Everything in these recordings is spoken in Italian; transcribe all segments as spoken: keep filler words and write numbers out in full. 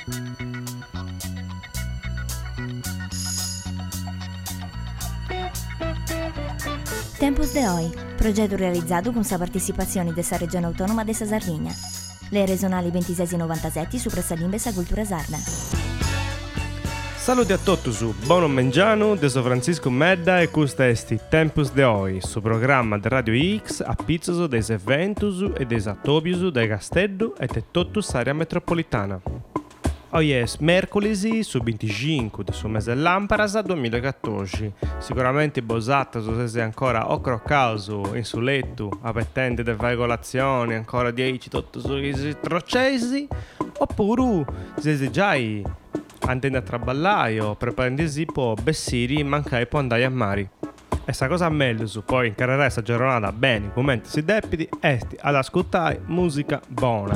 Tempos de Hoy, progetto realizzato con la partecipazione della Regione Autonoma della Sardegna. Le regionali ventisei e novantasette su Pressalimbe e Cultura Sarda. Saluti a tutti su Bono Mengiano, de so Francisco Medda e questa esti Tempus de Hoy, su programma de Radio X a pizzoso des eventus e des atobius de Castello e de tutta l'area metropolitana. Oggi è mercoledì su venticinque di su mese Lamparas duemilaquattordici. Sicuramente bosata se sei ancora o croccaso in su letto, appettente de vaigolazioni, ancora dieci tutto sui trocesi, oppure se sei già andando a traballare o preparando po' bessiri e mancai può andare a mari. E sta cosa meglio su poi incarrare questa giornata bene, commenti si depiti, esti ad ascoltare musica buona.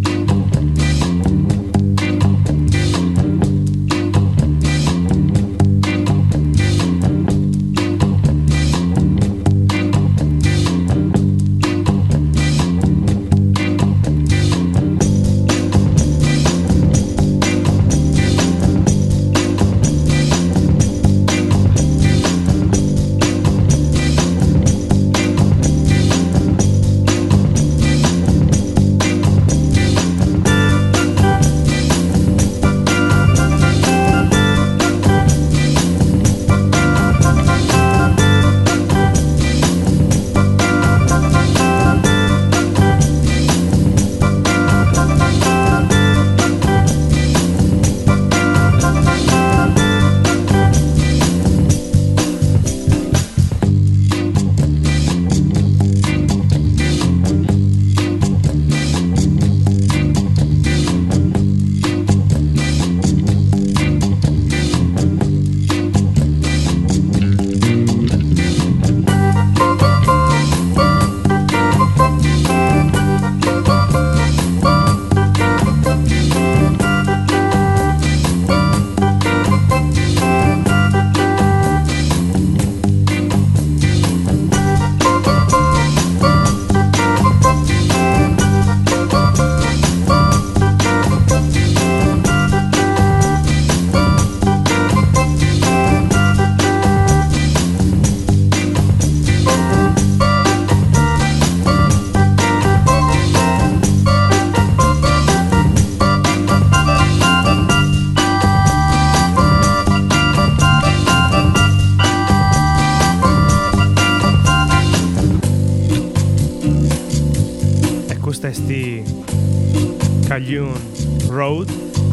Cagliun Road,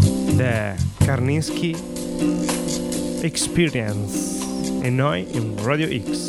The Karninsky Experience, e noi in Radio X.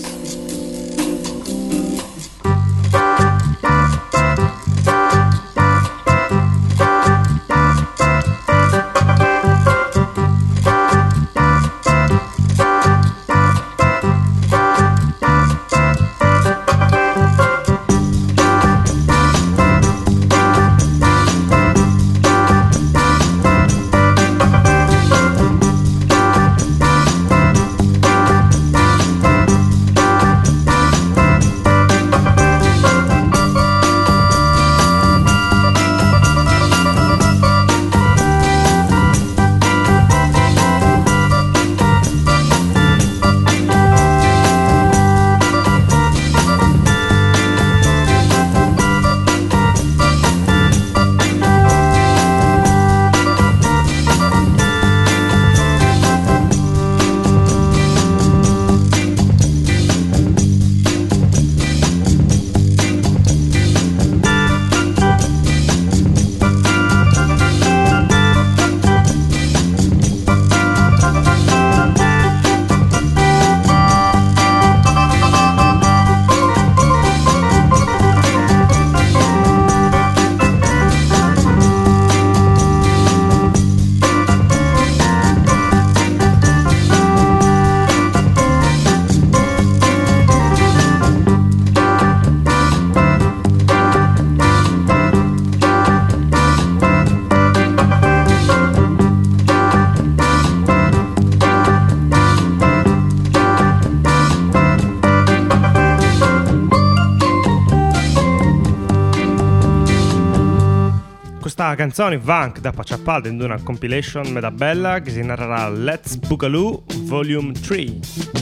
Sta canzone Vunk da Pacciapalda in una compilation meda bella che si narrerà Let's Boogaloo Volume tre.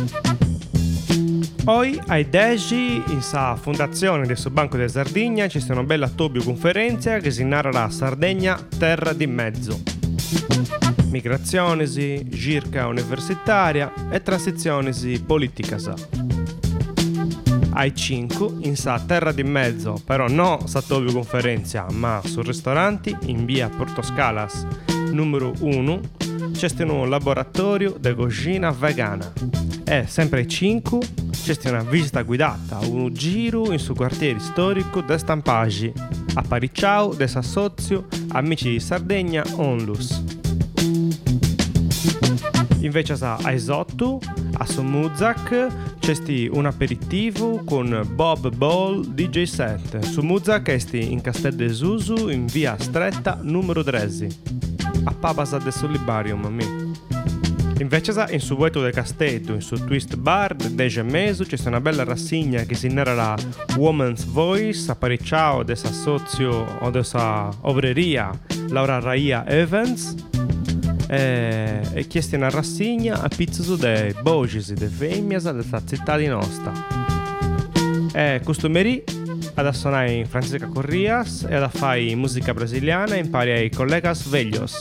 Poi ai deci in sa fondazione del Banco di Sardegna c'è una bella Tobio conferenza che si narrerà Sardegna terra di mezzo. Migrazione, circa universitaria e transizione politica. Ai cinque in sa terra di mezzo, però no sa Tobio conferenza, ma sul ristorante in via Portoscalas numero uno c'è un laboratorio di cucina vegana. E sempre ai cinque c'è una visita guidata, un giro in suo quartiere storico de Stampagi, a Paricciao, de Sassozio, amici di Sardegna, Onlus. Invece a Esotto, a Somuzak, c'è un aperitivo con Bob Ball D J set. Somuzak è in Castel de Susu in via Stretta numero tredici, a Papasa de Solibarium, mi. Invece in su Vueto del Castello, in su Twist Bar, del dieci mesi, c'è una bella rassegna che si narrerà Woman's Voice, a Paricciao, de Sassozio o de sa Obreria, Laura Raia Evans, e, e chiesti una rassegna a pizzo dei bocis de femmines della città di nostra. E costumerì ad suonare Francesca Corrias e ad fare musica brasiliana impari ai collegas veglios.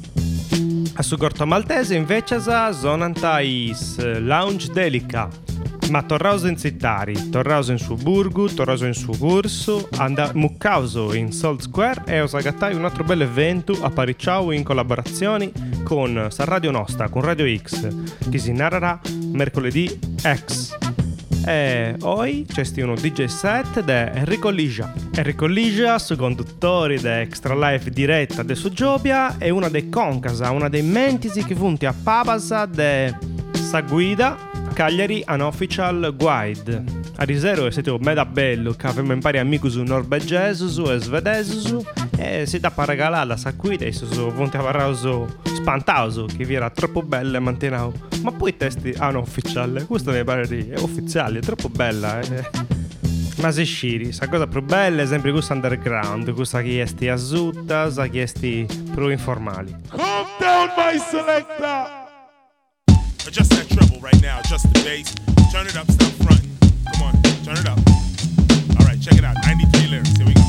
A su Corto Maltese invece sonanta is Lounge Delica, ma torrauso in Zittari, torrauso in Suburgu, torrauso in Sugursu, anda muccauso in Salt Square e osagattai un altro bel evento a Paricciao in collaborazione con Sa Radio Nostra, con Radio X, che si narrerà mercoledì X. E oggi c'è uno D J set di Enrico Ligia. Enrico Ligia, su conduttori di Extra Life diretta de su Giobia, è una dei concasa, una dei mentisi che funti a Papasa de sa guida Cagliari Unofficial Guide. A risero siete un meda bello che avevamo impari amici su norvegesi e svedesi e si da per regalare la sa guida e su funti a parlare spantauso che vi era troppo bella e mantenau. Ma poi i testi unofficial, questo mi pare di è ufficiale, è troppo bella eh. Ma se sciri, sa cosa più bella è sempre questa underground, questa chiesti asutta, sa chiesti più informali. Calm down my selector. Adjust that treble right now, adjust the bass. Turn it up, stop fronting. Come on, turn it up. Alright, check it out, ninety-three lyrics, here we go.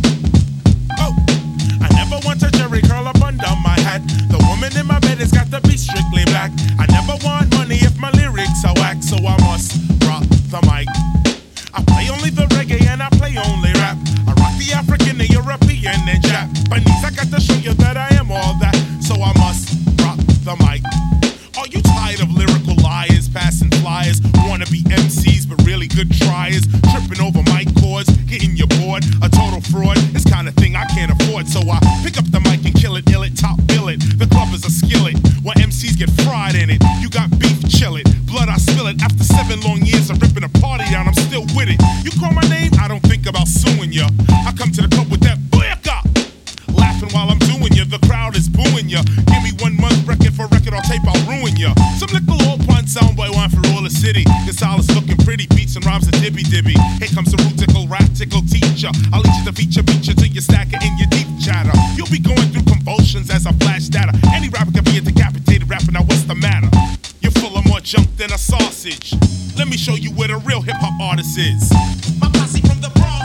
Oh, I never want a jerry curl up under my hat. The woman in my bed has got to be strictly black. I never want money if my lyrics are whack, so I must rock the mic. I play only the reggae and I play only rap. I rock the African, the European and Japanese. I got to show you that I am all that, so I must rock the mic. Are you tired of lyrical liars, passing flyers, wanna be M Cs but really good tryers, tripping over mic cords, getting you bored, a total fraud, this kind of thing I can't afford, so I pick up the mic and kill it, ill it, top bill it, the club is a skillet, where M Cs get fried in it, you got beef, chill it, blood I spill it, after seven long years of ripping a party down, I'm still with it, you call my name, I don't think about suing ya, I come to the club with that booyaka, laughing while I'm doing ya, the crowd is booing ya, give me one month record for record or tape, I'll ruin ya. Some little old pun soundboy one for all the city. Gonzalez looking pretty, beats and rhymes a dibby dibby. Here comes the root tickle, rap tickle teacher. I'll lead you to feature, feature till you stack it in your deep chatter. You'll be going through convulsions as I flash data. Any rapper can be a decapitated rapper, now what's the matter? You're full of more junk than a sausage. Let me show you where the real hip hop artist is. My posse from the Bronx.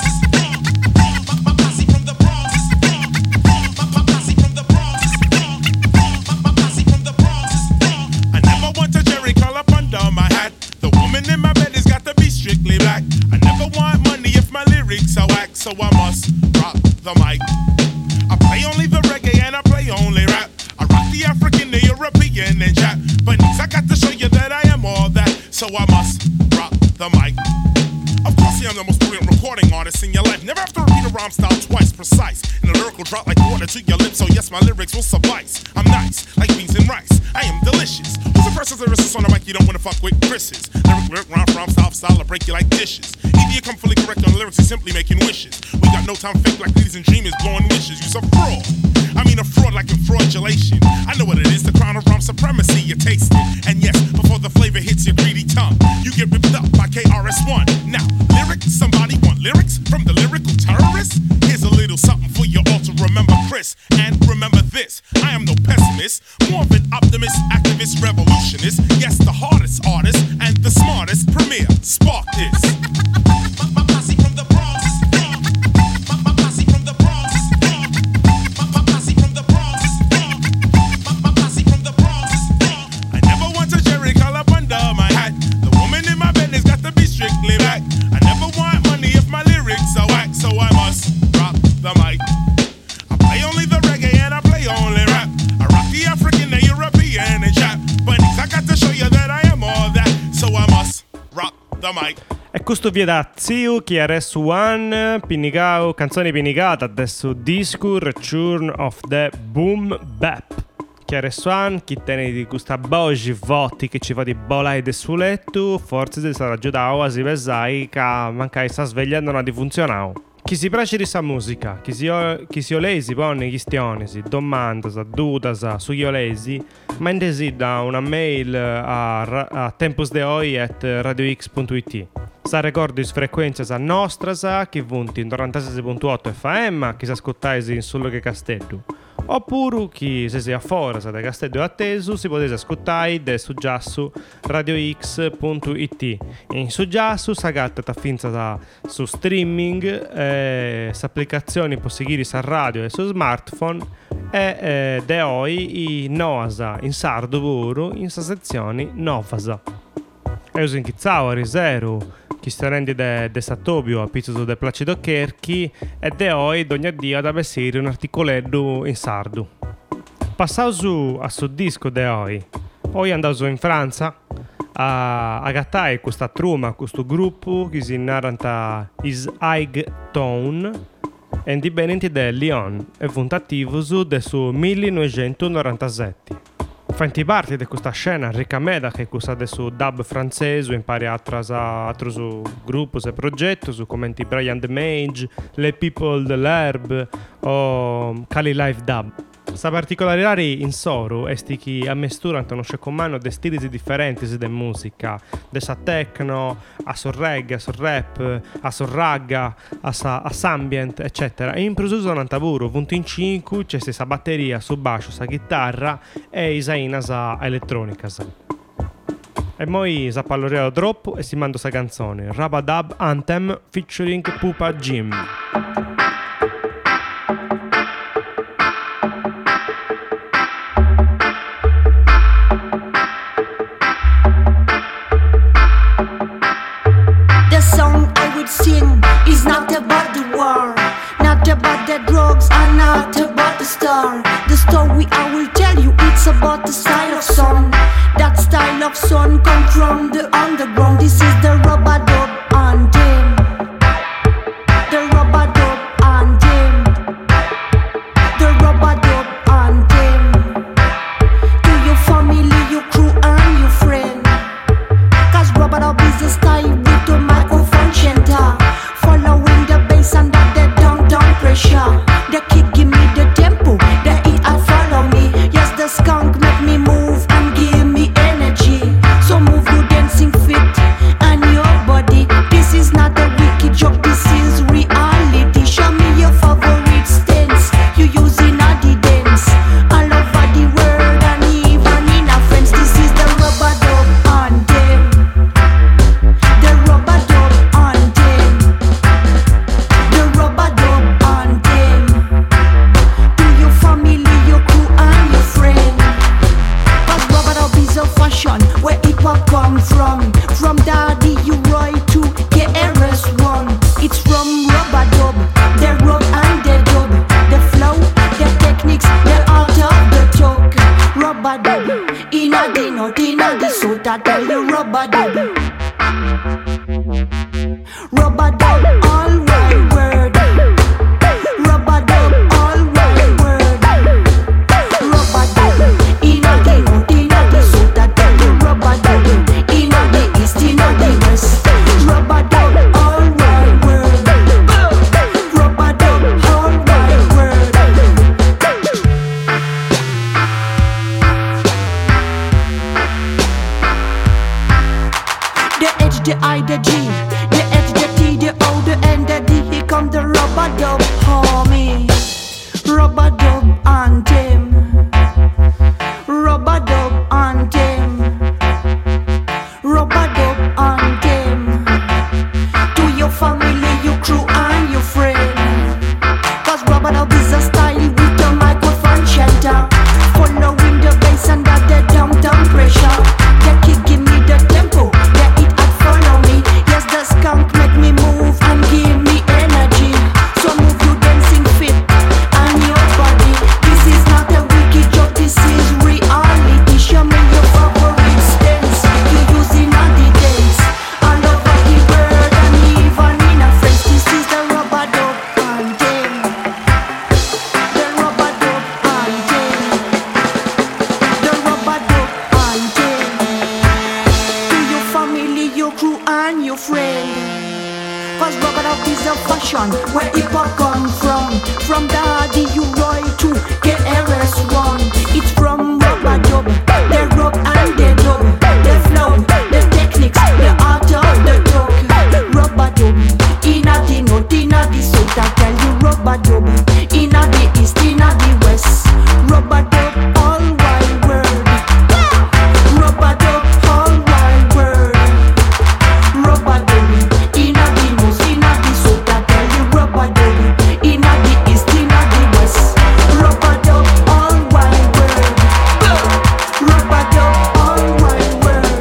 In my bed has got to be strictly black. I never want money if my lyrics are whack, so I must rock the mic. I play only the reggae and I play only rap. I rock the African, the European and Japanese. I got to show you that I am all that, so I must rock the mic. Of course I am the most brilliant recording artist in your life. Never have to repeat a rhyme style twice, precise. And the lyrical drop like water to your lips, so yes, my lyrics will suffice. I'm nice, like beans and rice. I am delicious. Who's the first lyricist on the mic you don't wanna fuck with? Chris's. Lyric, lyric, rhyme, rhyme, style, style, I break you like dishes. Either you come fully correct on the lyrics or simply making wishes. We got no time fake like ladies and dreamers blowing wishes. You's a fraud. I mean a fraud like in fraudulation. I know what it is, the crown of rhyme supremacy, you taste it. And yes, before the flavor hits your greedy tongue, you get ripped up by K R S One. Now, lyrics, somebody want lyrics from the lyrical terrorist? Here's a little something for you all to remember, Chris. this. I am no pessimist, more of an optimist, activist, revolutionist. Yes, the hardest artist and the smartest premier. Spark this. My, my posse from the Bronx is strong. My, my posse from the Bronx is strong. My, my posse from the Bronx is strong. My, my posse from the Bronx is strong. I never want a cherry color under my hat. The woman in my bed has got to be strictly black. I never want money if my lyrics are whack, so I must rock the mic. I play only the reggae and I play only rap. I rock the African, the European and trap. But I got to show you that I am all that, so I must rock the mic. E questo via da Ziu, K R S One, Pinnicao, canzone pinicata adesso disco Return of the Boom Bap. K R S One, chi tiene di questa bogi voti che ci fa di bolai del suo letto, forse si sarà giudato a si pesai che mancai sta sveglia non ha di funzionare. Chi si piace di sa musica, chi si, chi si olesi pone questioni, si domanda, sa duda, sa sugli olesi, mandesi da una mail a, a tempusdeoi at radiox punto it. Sa ricordi su frequenza sa nostra sa chi vunti in novantasei virgola otto F M, chi sa ascoltaisi in solo che Castello. Oppure chi se sia fuori da Castello atteso si potete ascoltare da su giassu radiox punto it. In su giassu sa gatta finza su streaming, eh, su applicazioni può seguire sa radio e su smartphone e eh, de oggi i noasa in sardo puro in sa sezione novasa. E uso in chizzao a risero chi sta rendi de, de Sattobio a pizzo de Placido Cherchi e de oggi ogni dia da vestire un articoletto in sardo. Passavo su a su disco de oggi. Poi andavo su in Francia a, a gattare questa truma, questo gruppo che si narranta Is High Tone e di benenti de Lyon e funtattivo su de su millenovecentonovantasette. Fanti parte di questa scena ricameda che questa adesso dub francese impari a trasa altro su gruppo e progetto su commenti Brian the Mage, Le People dell'Herb o Cali Live Dub. Sta particolarità in Soro è che ammesturano uno scecomano di stili differenti di musica, da sa techno, a so reggae, a so rap, a so ragga, a sa a ambient, eccetera. E in prosuso un taburo, punto in cinque, c'è sa batteria, su basso, sa chitarra e isaina sa elettronica. Sa. E poi sa palloriamo troppo e si manda sa canzone, Rabadab Anthem featuring Pupa Jim. Sing is not about the war, not about the drugs, and not about the star. The story I will tell you, it's about the style of song. That style of song come from the underground. This is the Rabadab Anthem. The Rabadab Anthem. The Rabadab Anthem. To your family, your crew, and your friend. Cause Rabadab is the style with the microphone. Following the bass under the down-down pressure. The kick give me the tempo, the hit I follow me. Yes, the skunk make me move and give me energy. So move your dancing feet and your body. This is not a wicked joke, this is reality. Show me your favorite stance, you using a the dance all over the world and even in a friends. This is the Rabadab Anthem. The Rabadab Anthem. The Rabadab Anthem. To your family, your crew and your friend. Cause Rabadab is a fashion where hip hop come from. From Daddy U Roy to K R S One. It's from Rabadab, the rock and the dub, the flow, the techniques, the art of the talk. Rabadab, inna the north, inna the south, I tell you Rabadab. Rabadab, all right word. Rabadab, all right word. Rabadab, inna the north, inna the south, I tell you Rabadab. Inna the east, inna the west. Rabadab, all right word. Rabadab, all right word. The H, the I, the G, the H, the T, the O, the N, the D. Here come the Rabadab, homie. Rabadab Anthem. From Daddy you Roy to K R S One. It's from rubber dub, they rub and they dub, they flow, the techniques, the art of the dog. Rubber dub, inna the north, inna the south, I tell you rubber dub. Inna the east, inna the west, rubber dub all wide world. Rubber dub all wide world. Rubber dub, inna the north, inna the south, I tell you rubber dub. Inna the east, inna the west, rubber dub all wide world. Rubber dub all wide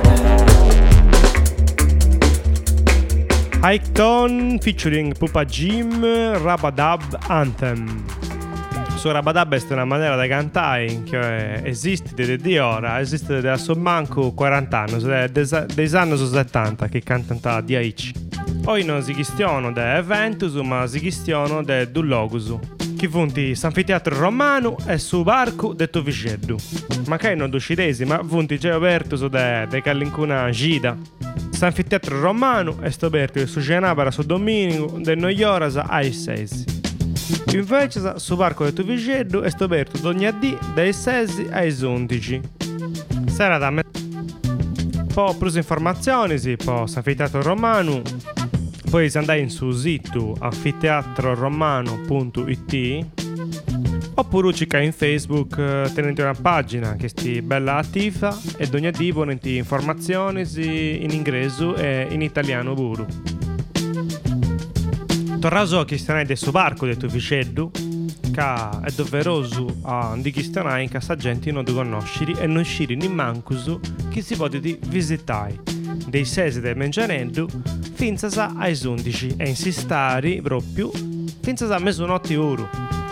world. Ike Ton featuring Pupa Jim, Rabadab Anthem. Su Rabadab è una maniera di cantare che esiste di ora, esiste da manco quaranta anni, dei anni su settanta che cantano di aici. Oggi non si chiestono di eventus, ma si chiestono di due logus. Chi funti Sanfiteatro Romano e su barco de Toviceddu. Ma che non ducidesi, ma funti già aperto su de, de Callincuna Gida. Sanfiteatro Romano è aperto su Genabara su Domenico de Noioras ai sei. Invece su barco de Toviceddu è aperto ogni dì dai sei ai undici. Sarà da me. Poi più informazioni si può Sanfiteatro Romano. Poi si andare in su sito anfiteatroromano punto it oppure c'è in Facebook eh, tenete una pagina che sti bella attiva e ogni dì ponete informazioni in inglese e in italiano pure. Tornaso a questionare del suo barco del Toviceddu che è doveroso a di questionare in casa gente non di conoscere e non uscire in mancus che si può di visitare dei sei del Mengianeddu finza ai undici e insistare proprio finza a mezzanotte oro.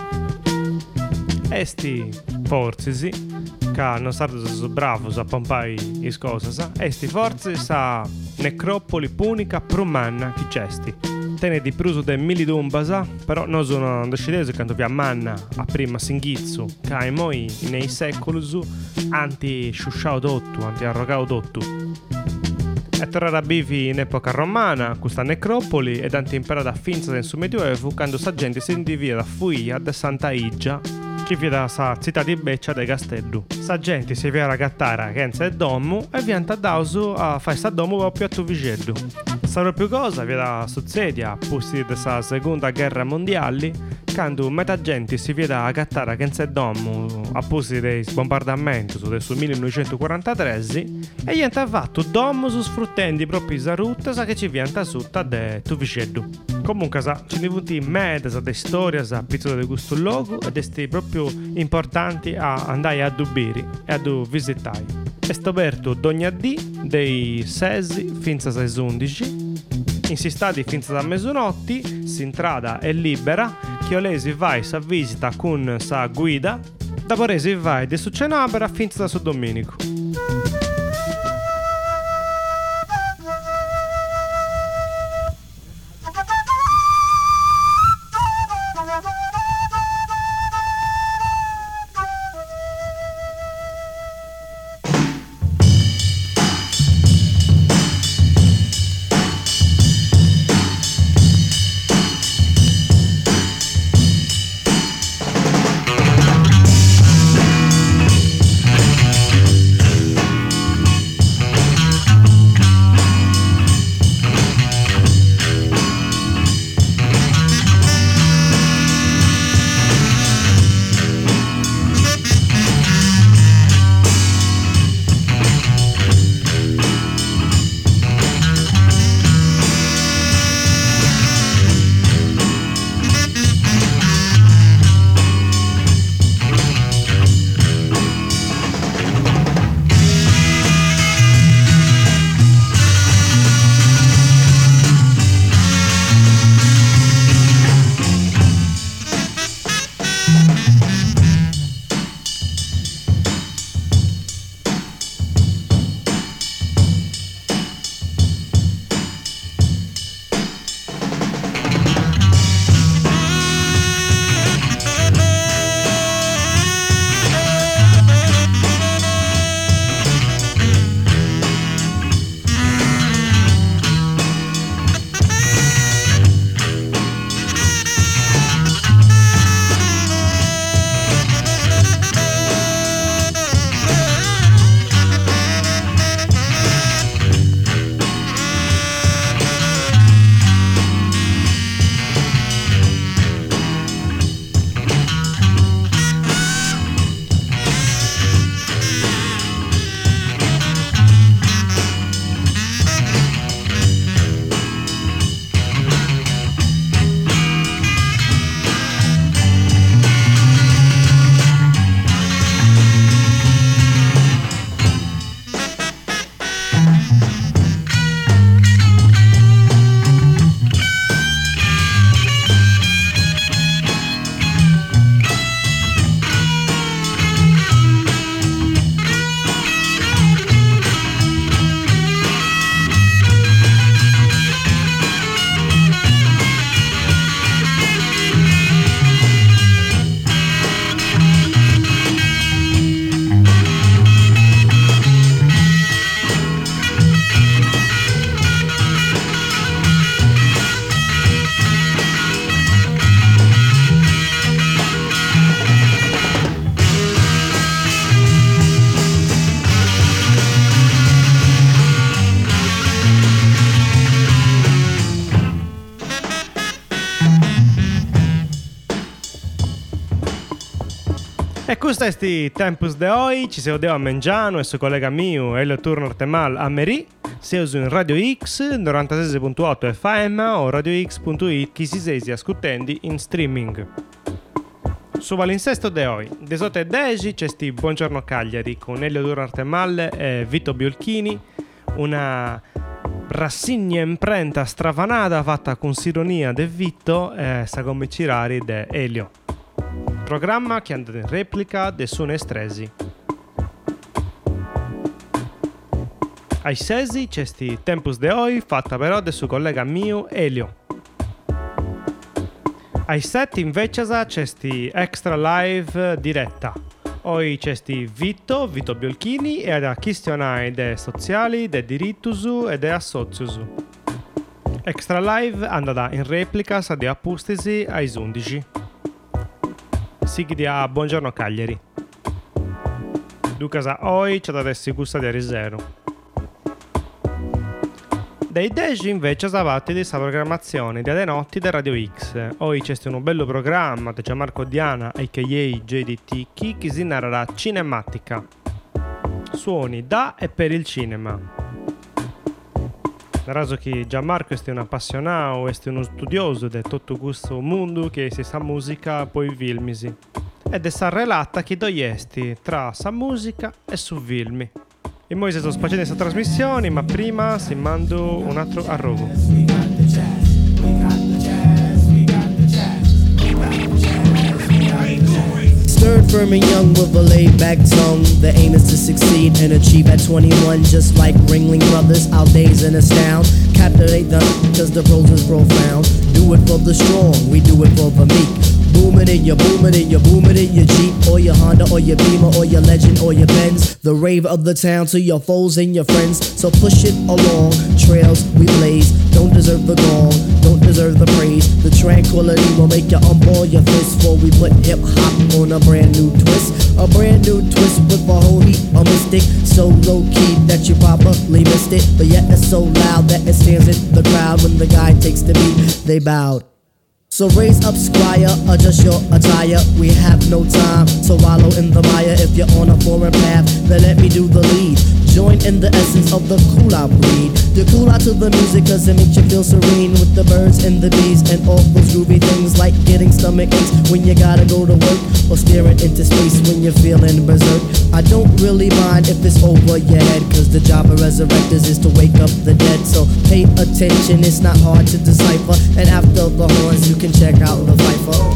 Esti forze sì, che non sono so bravo a pompare le cose, esti forze sa necropoli punica prumanna chi cesti. Tene di pruso de milidumbasa, però non sono decidese quando vi ammanna a prima singhizzo, che ai moi nei secoli anti-sciusciao dottu, anti-arrogao dottu. E tornare a bivi in epoca romana, questa necropoli ed anti-imperata finza del suo medioevo, quando sa gente si indivia da fuia da Santa Igia, che vi da sa città di Beccia de Castellu. Sa gente si via ragattare a Kenza e Domu e vi anta dauso a fare sta domu proprio a Toviceddu. Sa proprio cosa vi da succede a posti della seconda guerra mondiale, quando metà gente si via a gattare a Kenza e Domu a posti dei bombardamenti su del suo millenovecentoquarantatré e gli anta fatto domu su sfruttando proprio la rotta sa che ci vianta sotto de Toviceddu. Comunque sa, ci ne vuti medes de storie a pizzo di questo luogo ed esti proprio importanti a andare a dubiri e a visitare. È aperto ogni dì dei sei fino a sei undici. Insistati fino a mezzanotte, s'intrada è libera, che olesi vai sa visita con sa guida, dopo resi vai de su Cenabera fino a su Domenico. questo è sti Tempus de Oi, ci siamo a Mengiano e suo collega mio Elio Turner Temal a Meri, sia su in Radio X novantasei virgola otto F M o radio x punto it chi si sei ascoltando in streaming. Su Valinsesto de Oi, desotte e deci c'è sti Buongiorno Cagliari con Elio Turner Temal e Vito Biolchini, una rassegna imprenta stravanata fatta con sironia de Vito e sa come cirari de Elio. Programma che andata in replica de Sune Estresi. Ai sesi c'è sti Tempus de Oi fatta però del suo collega mio Elio. Ai sette invece c'è sti Extra Live diretta. Oi c'è sti Vito, Vito Biolchini e da questionai de sociali, de dirittusu e de assoziusu. Extra Live andata in replica sa de appustisi ai undici. Sigli a Buongiorno Cagliari. Ducasa Oi c'è da dessi gusta di Arisero. Dei dieci invece savate di questa programmazione di Ade Notti da Radio X. Oi c'è un bello programma da Gianmarco Diana a k a. J D T K che si narrerà cinematica. Suoni da e per il cinema. Nel che Gianmarco è un appassionato e uno studioso di tutto questo mondo che si sa musica poi filmisi. Ed è sta relata che doiesti tra sa musica e su filmi. E mo si sono spacciati queste trasmissioni, ma prima si mando un altro arrogo. Stirred, firm and young with a laid-back tongue. The aim is to succeed and achieve at twenty-one. Just like Ringling Brothers, our days and astound. Captivate them, cause the prose is profound. Do it for the strong, we do it for the meek. Boom it in your, boom it in your, boom it in your Jeep, or your Honda, or your Beamer, or your Legend, or your Benz. The rave of the town to your foes and your friends. So push it along, trails we blaze. Don't deserve the gong, don't deserve the praise. The tranquility will make you unball your fists. For we put hip hop on a brand new twist. A brand new twist with a whole heap of mystic. So low key that you probably missed it, but yet it's so loud that it stands in the crowd. When the guy takes the beat, they bowed. So raise up, squire, adjust your attire. We have no time to wallow in the mire. If you're on a foreign path, then let me do the lead. Join in the essence of the cool out breed. You cool out to the music cause it makes you feel serene. With the birds and the bees and all those groovy things. Like getting stomach aches when you gotta go to work. Or staring into space when you're feeling berserk. I don't really mind if it's over your head, cause the job of resurrectors is to wake up the dead. So pay attention, it's not hard to decipher. And after the horns you can check out the Viper.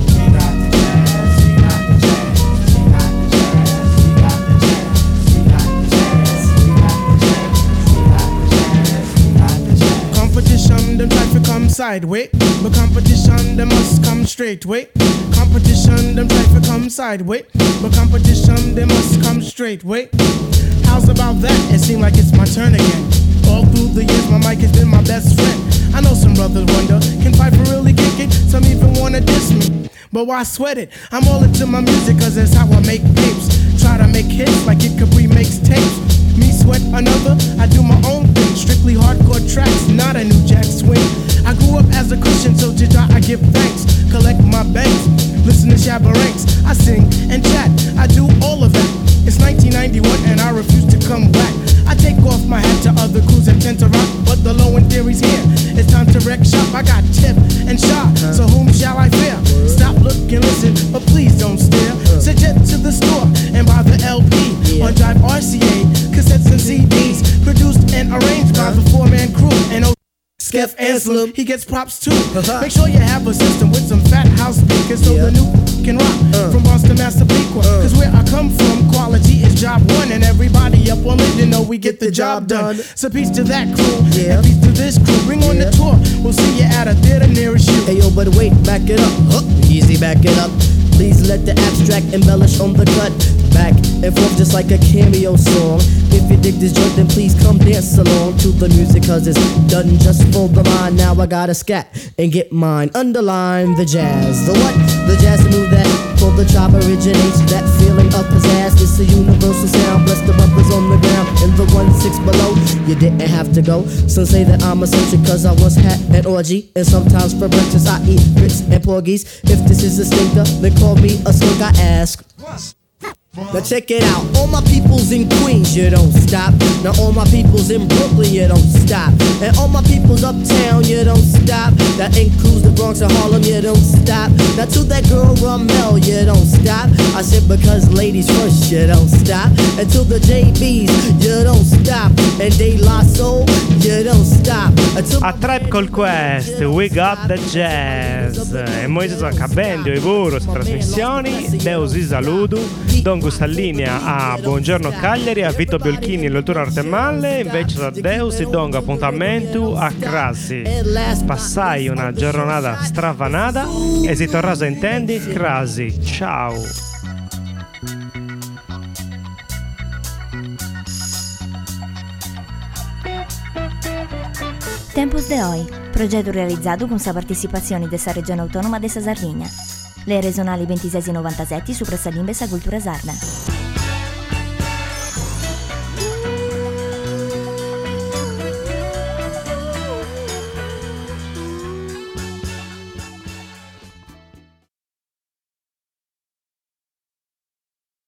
Competition, them try to come sideways, but competition, them must come straight way. Competition, them try to come sideways, but competition, they must come straight way. How's about that? It seems like it's my turn again. All through the years, my mic has been my best friend. I know some brothers wonder, can Piper really kick it? Some even wanna diss me, but why sweat it? I'm all into my music cause that's how I make tapes. Try to make hits like it Capri makes tapes. Me sweat another, I do my own thing. Strictly hardcore tracks, not a new jack swing. I grew up as a Christian, so to God I give thanks. Collect my banks, listen to Shabba Ranks. I sing and chat, I do all of that. It's nineteen ninety-one and I refuse to come back. I take off my hat to other crews that tend to rock, but the low end theory's here. It's time to wreck shop. I got tip and shot, so whom shall I fear? Stop, look and listen, but please don't stare. Suggest to the store and buy the L P on Drive R C A, cassettes and C Ds, produced and arranged by the four-man crew. And oh, Skeff Anselm, he gets props too. Make sure you have a system with some fat house speakers so the new can rock uh. from Boston Master Pequa. Uh. Cause where I come from, quality is job one, and everybody up on it, you know we get, get the, the job, job done. done. So peace to that crew, yeah. and peace to this crew. Bring on yeah. the tour, we'll see you at a theater nearest you. Hey yo, but wait, back it up, huh? Easy, back it up. Please let the abstract embellish on the cut. Back and forth just like a cameo song. If you dig this joint, then please come dance along to the music, cause it's done just for the mind. Now I gotta scat and get mine. Underline the jazz. The what? The jazz move that for the chop originates. That feeling of pizzazz. It's a universal sound. Bless the brothers on the ground in the one six below. You didn't have to go. Some say that I'm eccentric cause I once had an orgy. And sometimes for breakfast I eat grits and porgies. If this is a stinker, then call me a skunk. I ask. Now check it out, all my peoples in Queens, you don't stop. Now all my peoples in Brooklyn, you don't stop. And all my peoples uptown, you don't stop. That includes the Bronx and Harlem, you don't stop. Now to that girl Ramel, you don't stop. I said because ladies first, you don't stop. And to the J B's, you don't stop. And De La Soul, you don't stop. A Tribe Called Quest, We Got the Jazz. E Moises Acabendio e Burros trasmissioni. Deus vi saludo. Don Gustellinia a Buongiorno Cagliari, a Vito Biolchini e l'Autura Artemalle. Invece da Deus ti do un appuntamento a Crasi. Passai una giornata stravanata e si torna a intendi Crasi. Ciao. Tempos de Hoy, progetto realizzato con la partecipazione della Regione Autonoma della Sardegna. Le regionali ventisei novantasette su Pressa Limbesa Cultura Sarda.